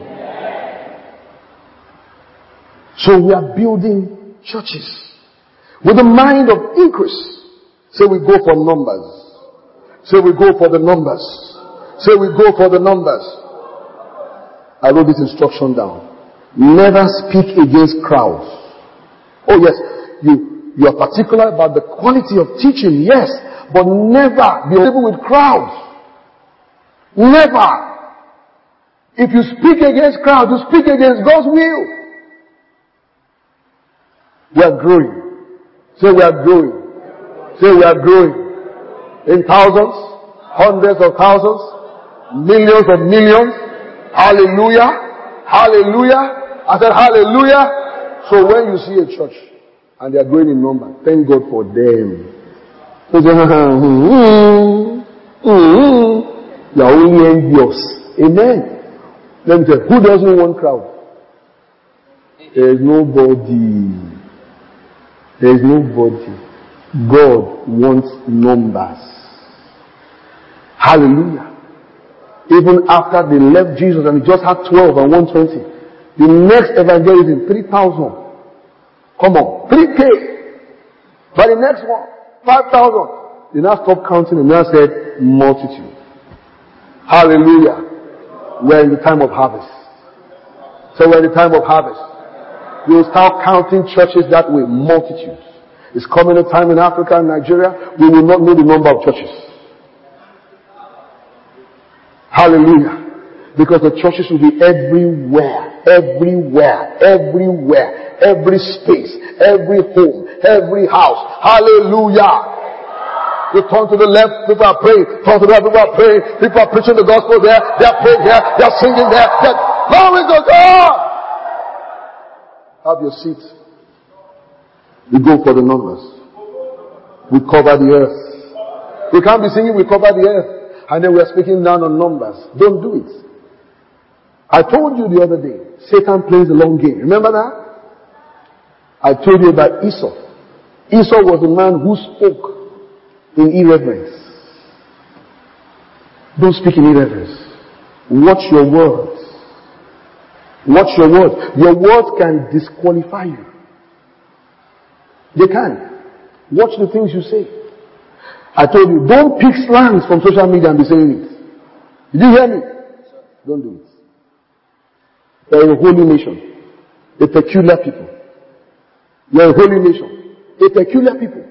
So we are building churches with a mind of increase. So we go for numbers. So we go for the numbers. So we go for the numbers. I wrote this instruction down. Never speak against crowds. Oh yes, you, you are particular about the quality of teaching, yes, but never be able with crowds. Never. If you speak against crowds, you speak against God's will. We are growing. Say we are growing. Say we are growing. In thousands, hundreds of thousands, millions of millions. Hallelujah. Hallelujah. I said hallelujah. So when you see a church and they are growing in number, thank God for them. You are only envious. Amen. Let me tell you, who doesn't want crowd? There is nobody. There is nobody. God wants numbers. Hallelujah. Even after they left Jesus and he just had twelve and one twenty, the next evangelism, three thousand. Come on, three K. But the next one, five thousand. They now stopped counting and now said, multitude. Hallelujah. We're in the time of harvest. So we're in the time of harvest. We will start counting churches that way, multitudes. It's coming a time in Africa and Nigeria, we will not know the number of churches. Hallelujah. Because the churches will be everywhere, everywhere, everywhere, every space, every home, every house. Hallelujah. You turn to the left, people are praying. Turn to the right, people are praying. People are preaching the gospel there. They are praying here. They are singing there. They're glory to God. Have your seat. We go for the numbers. We cover the earth. We can't be singing, we cover the earth. And then we are speaking down on numbers. Don't do it. I told you the other day, Satan plays the long game. Remember that? I told you about Esau. Esau was the man who spoke in irreverence. Don't speak in irreverence. Watch your words. Watch your words. Your words can disqualify you. They can. Watch the things you say. I told you, don't pick slangs from social media and be saying it. Did you hear me? Don't do it. You're a holy nation. A peculiar people. You're a holy nation. A peculiar people.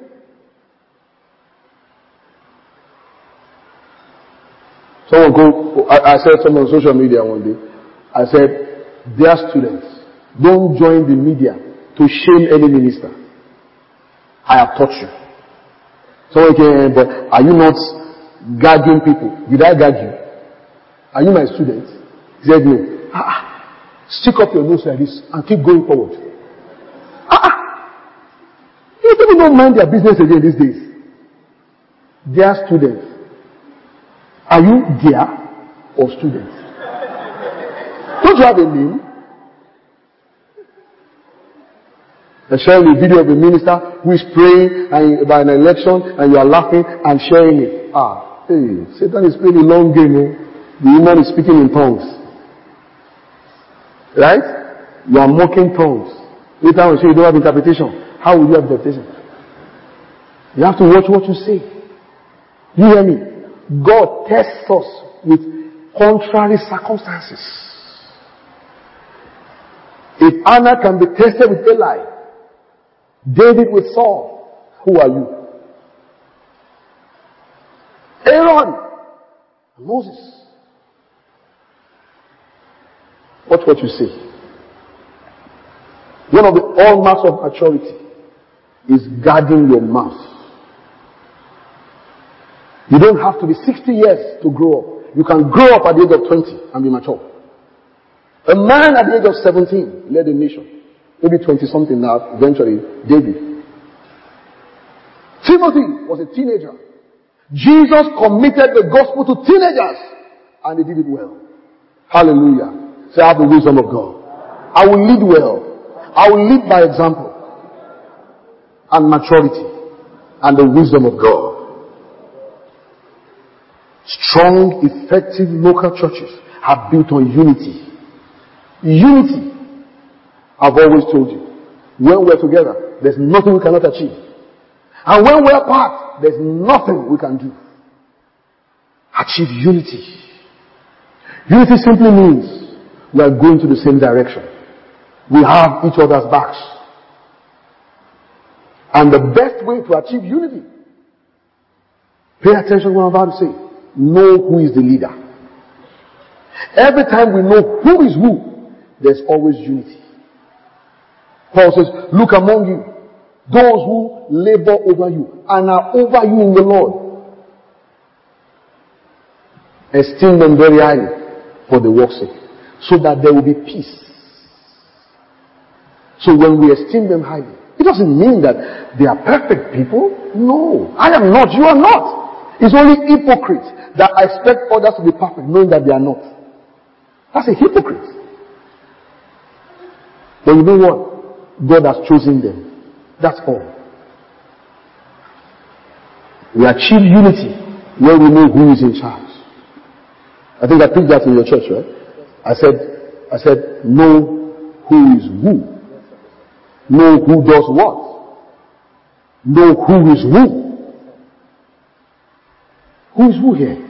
Someone go, I, I said something on social media one day. I said, dear students, don't join the media to shame any minister. I have taught you. Someone came, but are you not gagging people? Did I gag you? Are you my student? He said no. Ah, stick up your nose like this and keep going forward. Ah, you people don't mind their business again these days. Dear students, are you dear or student? Don't you have a name? And sharing a video of a minister who is praying and, about an election, and you are laughing and sharing it. Ah, hey, Satan is playing a long game. Oh. The woman is speaking in tongues. Right? You are mocking tongues. Later on, you say you don't have interpretation. How will you have interpretation? You have to watch what you say. You hear me? God tests us with contrary circumstances. If Anna can be tested with Eli, David with Saul, who are you? Aaron, Moses. Watch what you say. One of the hallmarks of maturity is guarding your mouth. You don't have to be sixty years to grow up. You can grow up at the age of twenty and be mature. A man at the age of seventeen led a nation. Maybe twenty something now, eventually, David. Timothy was a teenager. Jesus committed the gospel to teenagers, and they did it well. Hallelujah. Say, I have the wisdom of God. I will lead well. I will lead by example. And maturity. And the wisdom of God. Strong, effective local churches are built on unity. Unity. I've always told you, when we're together, there's nothing we cannot achieve. And when we're apart, there's nothing we can do. Achieve unity. Unity simply means we are going to the same direction. We have each other's backs. And the best way to achieve unity, pay attention to what I'm about to say. Know who is the leader. Every time we know who is who, there's always unity. Paul says, look among you, those who labor over you and are over you in the Lord. Esteem them very highly for the work's sake, so that there will be peace. So when we esteem them highly, it doesn't mean that they are perfect people. No, I am not, you are not. It's only hypocrites that expect others to be perfect, knowing that they are not. That's a hypocrite. But you know what? God has chosen them. That's all. We achieve unity when we know who is in charge. I think I preached that in your church, right? I said, I said, know who is who. Know who does what. Know who is who. Who is who here?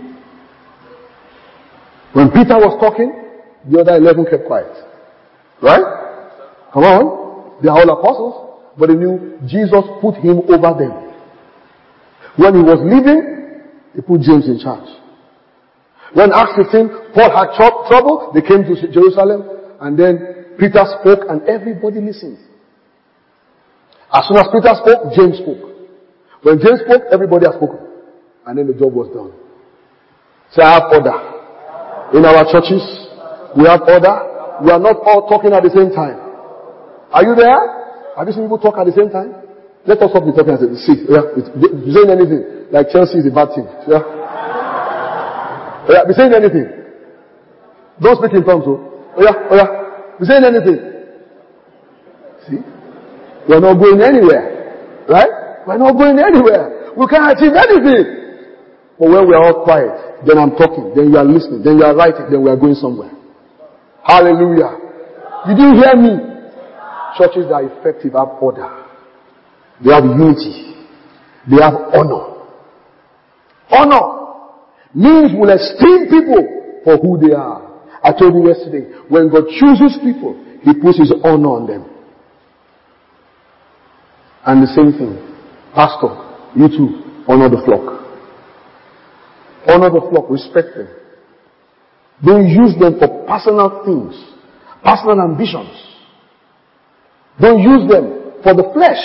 When Peter was talking, the other eleven kept quiet. Right? Come on. They are all apostles, but they knew Jesus put him over them. When he was leaving, he put James in charge. When Acts fifteen, Paul had tr- trouble, they came to Jerusalem, and then Peter spoke, and everybody listened. As soon as Peter spoke, James spoke. When James spoke, everybody had spoken. And then the job was done. So I have order. In our churches, we have order. We are not all talking at the same time. Are you there? Have you seen people talk at the same time? Let us stop the talking and say, see, yeah, be saying anything. Like Chelsea is a bad team. Yeah? Yeah, be saying anything. Don't speak in tongues, oh. Oh yeah, oh yeah. Be saying anything. See? We're not going anywhere. Right? We're not going anywhere. We can't achieve anything. But when we are all quiet, then I'm talking, then you are listening, then you are writing, then we are going somewhere. Hallelujah. Did you hear me? Churches that are effective have order. They have unity. They have honor. Honor means we'll esteem people for who they are. I told you yesterday, when God chooses people, He puts His honor on them. And the same thing. Pastor, you too, honor the flock. Honor the flock, respect them. Don't use them for personal things, personal ambitions. Don't use them for the flesh.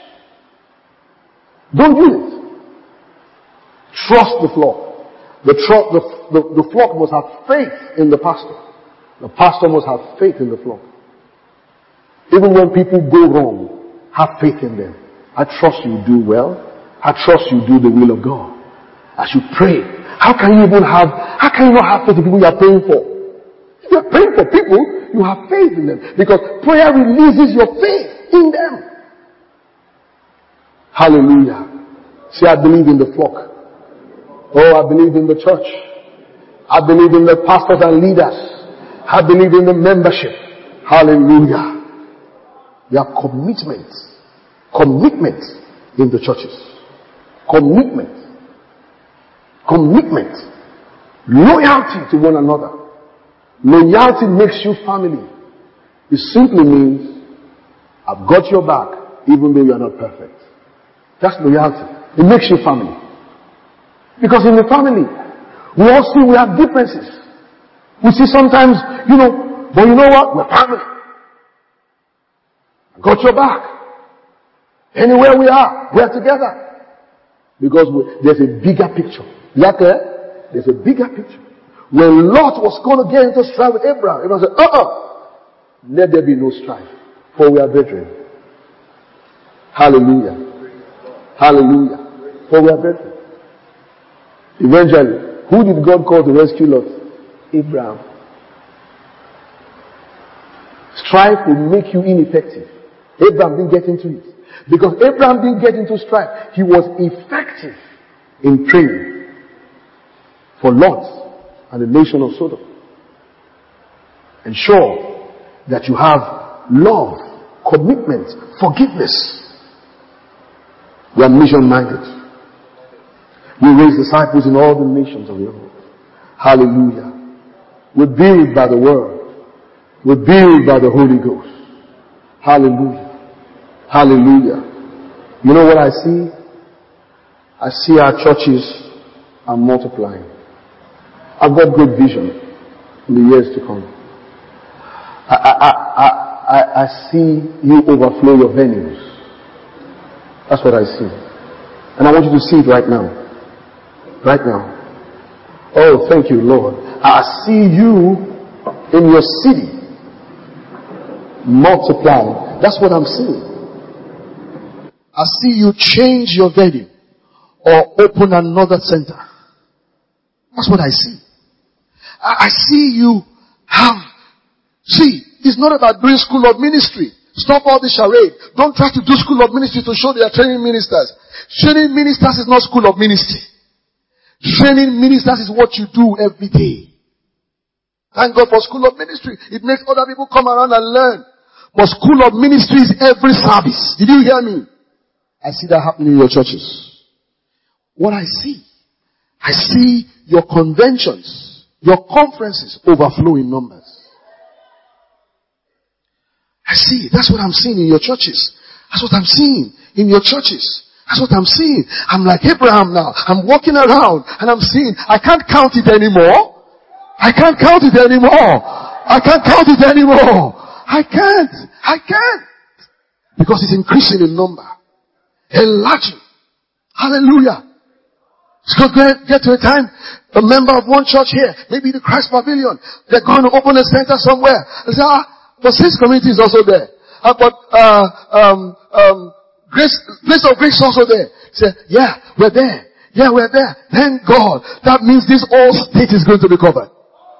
Don't use it. Trust the flock. The, tr- the, the, the flock must have faith in the pastor. The pastor must have faith in the flock. Even when people go wrong, have faith in them. I trust you do well. I trust you do the will of God. As you pray, how can you even have, how can you not have faith in people you are praying for? If you are praying for people, you have faith in them. Because prayer releases your faith in them. Hallelujah. See, I believe in the flock. Oh, I believe in the church. I believe in the pastors and leaders. I believe in the membership. Hallelujah. There are commitment. Commitment in the churches. Commitment. Commitment. Loyalty to one another. Loyalty makes you family. It simply means, I've got your back even though you are not perfect. That's loyalty. It makes you family. Because in the family, we all see we have differences. We see sometimes, you know, but you know what? We're family. I got your back. Anywhere we are, we're together. Because we, there's a bigger picture. Is that clear? There's a bigger picture. When Lot was going to get into strife with Abraham, Abraham said, uh-uh, let there be no strife, for we are brethren. Hallelujah. Hallelujah. For we are brethren. Eventually, who did God call to rescue Lot? Abraham. Strife will make you ineffective. Abraham didn't get into it. Because Abraham didn't get into strife, he was effective in praying for Lot and the nation of Sodom. Ensure that you have love, commitment, forgiveness. We are mission-minded. We raise disciples in all the nations of the earth. Hallelujah. We're built by the Word. We're built by the Holy Ghost. Hallelujah. Hallelujah. You know what I see? I see our churches are multiplying. I've got great vision in the years to come. I, I, I, I, I see you overflow your venues. That's what I see. And I want you to see it right now. Right now. Oh, thank you, Lord. I see you in your city multiplying. That's what I'm seeing. I see you change your venue or open another center. That's what I see. I, I see you have, see, it's not about doing school of ministry. Stop all the charade. Don't try to do school of ministry to show they are training ministers. Training ministers is not school of ministry. Training ministers is what you do every day. Thank God for school of ministry. It makes other people come around and learn. But school of ministry is every service. Did you hear me? I see that happening in your churches. What I see, I see your conventions, your conferences overflow in numbers. I see. That's what I'm seeing in your churches. That's what I'm seeing in your churches. That's what I'm seeing. I'm like Abraham now. I'm walking around and I'm seeing, I can't count it anymore. I can't count it anymore. I can't count it anymore. I can't. I can't. Because it's increasing in number. Enlarging. Hallelujah. It's going to get to a time, a member of one church here, maybe the Christ Pavilion, they're going to open a center somewhere. They say, ah, but Saints Community is also there. Ah, but, uh, um, um, Grace, Place of Grace is also there. Say, yeah, we're there. Yeah, we're there. Thank God. That means this whole state is going to be covered.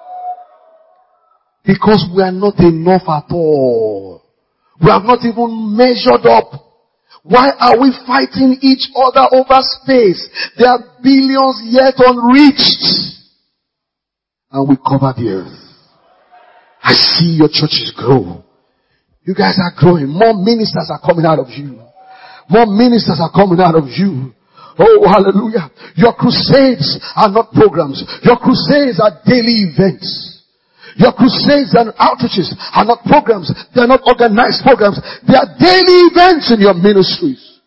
Because we are not enough at all. We have not even measured up. Why are we fighting each other over space? There are billions yet unreached. And we cover the earth. I see your churches grow. You guys are growing. More ministers are coming out of you. More ministers are coming out of you. Oh, hallelujah. Your crusades are not programs. Your crusades are daily events. Your crusades and outreaches are not programs. They are not organized programs. They are daily events in your ministries.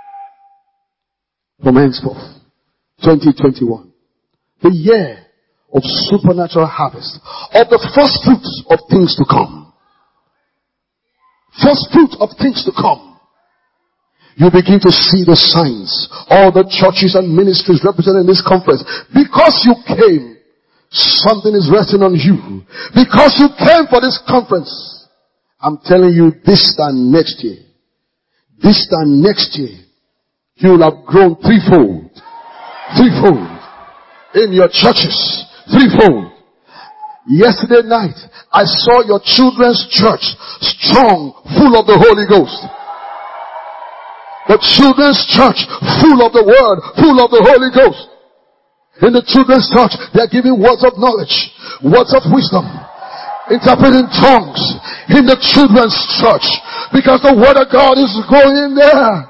From henceforth, twenty twenty-one, the year of supernatural harvest, of the first fruits of things to come. First fruit of things to come. You begin to see the signs. All the churches and ministries represented in this conference. Because you came, something is resting on you. Because you came for this conference. I'm telling you, this time next year, this time next year, you will have grown threefold. Threefold. In your churches. Threefold. Yesterday night, I saw your children's church strong, full of the Holy Ghost. The children's church, full of the Word, full of the Holy Ghost. In the children's church, they are giving words of knowledge, words of wisdom, interpreting tongues in the children's church, because the Word of God is going in there.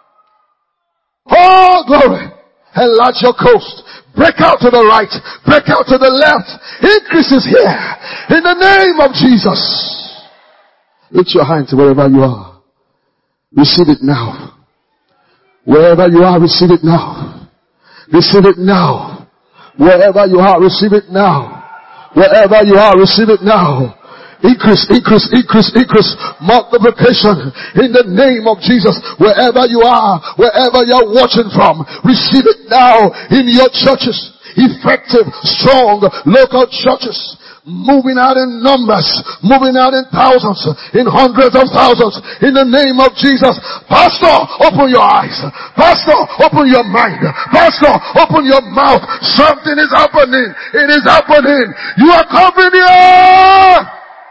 Oh, glory. Enlarge your coast. Break out to the right. Break out to the left. Increase is here. In the name of Jesus. Lift your hands wherever you are. Receive it now. Wherever you are, receive it now. Receive it now. Wherever you are, receive it now. Wherever you are, receive it now. Increase, increase, increase, increase, multiplication in the name of Jesus. Wherever you are, wherever you're watching from, receive it now in your churches. Effective, strong, local churches. Moving out in numbers, moving out in thousands, in hundreds of thousands, in the name of Jesus. Pastor, open your eyes. Pastor, open your mind. Pastor, open your mouth. Something is happening. It is happening. You are coming here.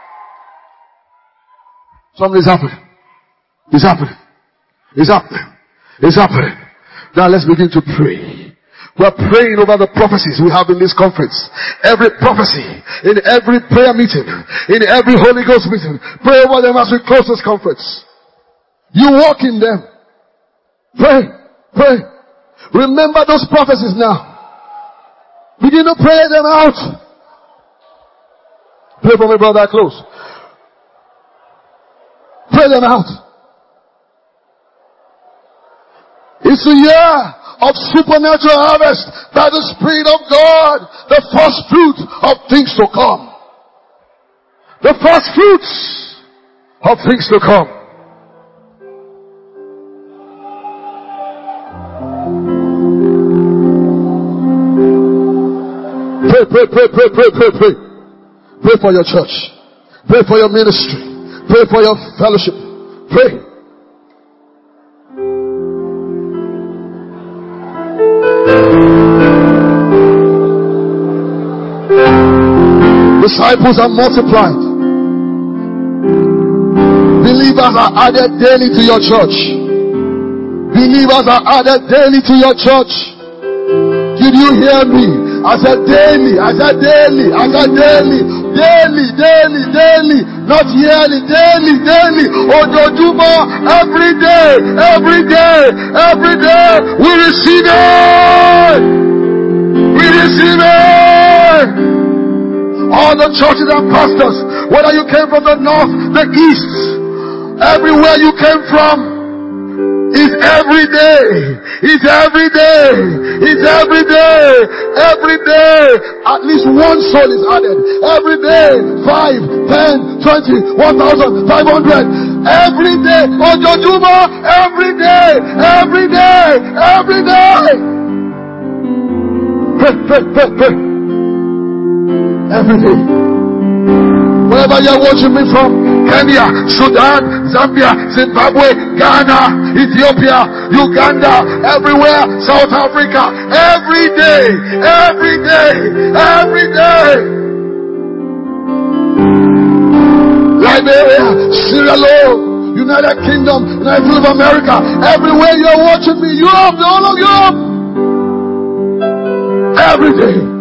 Something is happening. It's happening. It's happening. It's happening. Now let's begin to pray. We are praying over the prophecies we have in this conference. Every prophecy, in every prayer meeting, in every Holy Ghost meeting. Pray over them as we close this conference. You walk in them. Pray. Pray. Remember those prophecies now. Begin to pray them out. Pray for me, brother, close. Pray them out. It's a year of supernatural harvest by the Spirit of God. The first fruit of things to come. The first fruits of things to come. Pray, pray, pray, pray, pray, pray, pray. Pray for your church. Pray for your ministry. Pray for your fellowship. Pray. Disciples are multiplied. Believers are added daily to your church. Believers are added daily to your church. Did you hear me? I said daily. I said daily. I said daily. Daily, daily, daily. Not yearly, daily, daily. Ojoojúmọ́, every day, every day, every day. We receive it. We receive it. All the churches and pastors, whether you came from the north, the east, everywhere you came from, It's every day. It's every day. It's every day. Every day. At least one soul is added. Every day. Five, ten, twenty, one thousand, five hundred. Every day. Ojojuma. Every day. Every day. Every day. Pray, pray, pray, pray. Every day. Wherever you're watching me from, Kenya, Sudan, Zambia, Zimbabwe, Ghana, Ethiopia, Uganda, everywhere, South Africa, every day, every day, every day. Liberia, Sierra Leone, United Kingdom, United States of America, everywhere you're watching me, Europe, the whole of Europe, every day.